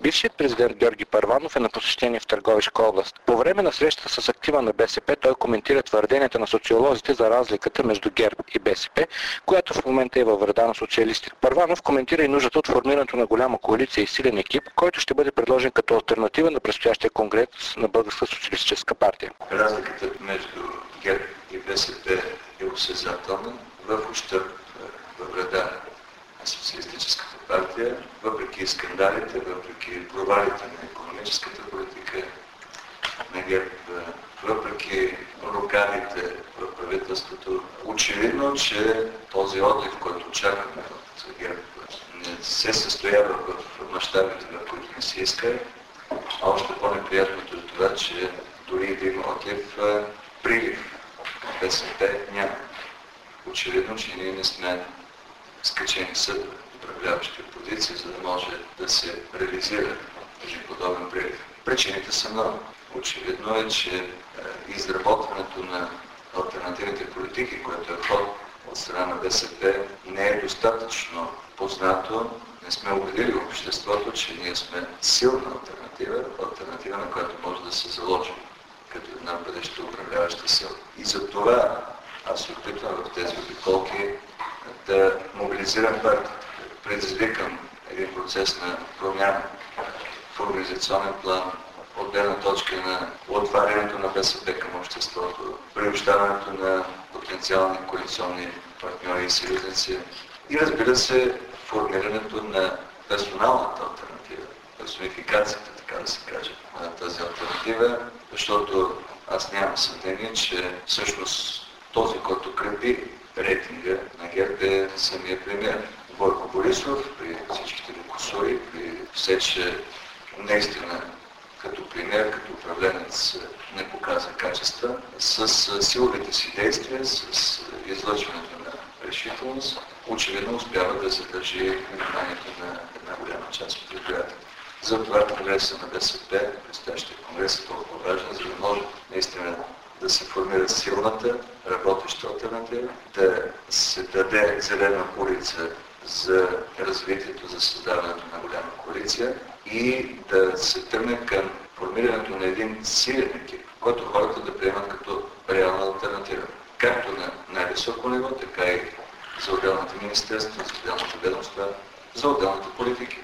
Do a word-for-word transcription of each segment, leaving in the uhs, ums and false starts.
Бившият президент Георги Първанов е на посещение в Търговишка област. По време на среща с актива на БСП той коментира твърденията на социолозите за разликата между ГЕРБ и БСП, която в момента е във вреда на социалистите. Първанов коментира и нуждата от формирането на голяма коалиция и силен екип, който ще бъде предложен като алтернатива на предстоящия конгрес на Българска социалистическа партия. Разликата между ГЕРБ и БСП е осезателна в ущърб, във вреда на социалистическата партия, въпреки скандалите, въпреки провалите на икономическата политика на ГЕРБ, въпреки рокадите в правителството. Очевидно, че този отлив, който очакваме от ГЕРБ, не се състоява в мащабите, в които не се иска, а още по-неприятното е това, че дори да има отлив, прилив БСП няма. Очевидно, че ние не сме скачени съд от управляващи позиции, за да може да се реализира този подобен прилив. Причините са много. Очевидно е, че изработването на алтернативните политики, което е ход от страна на БСП, не е достатъчно познато. Не сме убедили в обществото, че ние сме силна альтернатива, альтернатива, на която може да се заложи като една бъдеща управляваща сила. И за това аз се опитвам в тези обиколки да мобилизирам партията, предизвикам един процес на промяна в организационен план, от гледна точка на отварянето на БСП към обществото, приобщаването на потенциални коалиционни партньори и съюзници и, разбира се, формирането на персоналната алтернатива, персонификацията, така да се каже, на тази алтернатива, защото аз нямам съмнение, че всъщност този, който крепи рейтинга на ГЕРБ е самия премиер Бойко Борисов, при всичките му кусури, при все, че наистина като премиер, като управленец не показва качества, с силовите си действия, с излъчването на решителност, очевидно успява да задържи вниманието на една голяма част от избирателите. Затова конгресът на БСП, предстоящия конгрес е толкова важен, за да може наистина да се формира силната, работеща алтернатива, да се даде зелена улица за развитието, за създаването на голяма коалиция и да се тръгне към формирането на един силен екип, който хората да приемат като реална алтернатива. Както на най-високо ниво, така и за отделните министерства, за отделните ведомства, за отделните политики.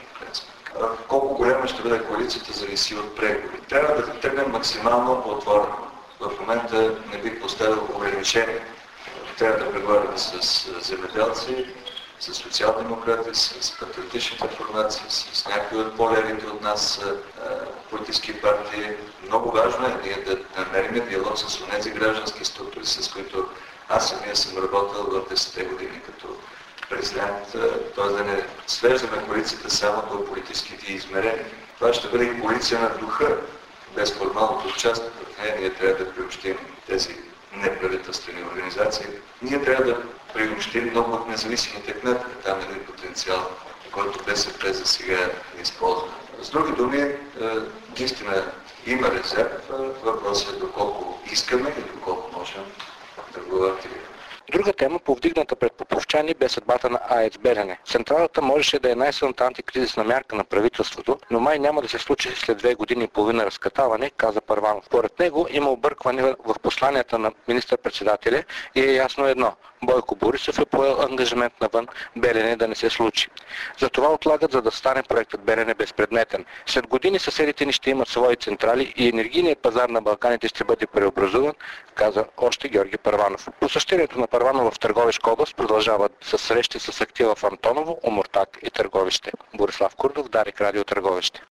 Колко голяма ще бъде коалицията, зависи от преговори. Трябва да тръгнем максимално отворено. В момента не бих поставил ограничения. Трябва да преговаряме с земеделци, с социал-демократи, с патриотичните формации, с някои от по-левите от нас политически партии. Много важно е ние да намерим диалог с онези граждански структури, с които аз самия съм работил в десетте години като президент, т.е. да не свеждаме коалицията само до политическите измерения. Това ще бъде и коалиция на духа, без формалното участие в нея. Ние трябва да приобщим тези неправителствени организации. Ние трябва да приобщим много от независимите кметове. Там е един потенциал, който БСП за сега не използва. С други думи, наистина има резерв. Въпросът е доколко искаме и доколко можем да го активираме. Друга тема, повдигната пред поповчани, бе съдбата на АЕЦ Белене. Централата можеше да е най-силната антикризисна мярка на правителството, но май няма да се случи след две години и половина разкатаване, каза Първанов. Поред него има объркване в посланията на министър-председателя и е ясно едно. Бойко Борисов е поел ангажимент навън Белене да не се случи. Затова отлагат, за да стане проектът Белене безпредметен. След години съседите ни ще имат свои централи и енергийният пазар на Балканите ще бъде преобразуван, каза още Георги Първанов. Посещението на Първанов в Търговишка област продължават с срещи с актива в Антоново, Омуртаг и Търговище. Борислав Курдов, Дарик, Радио Търговище.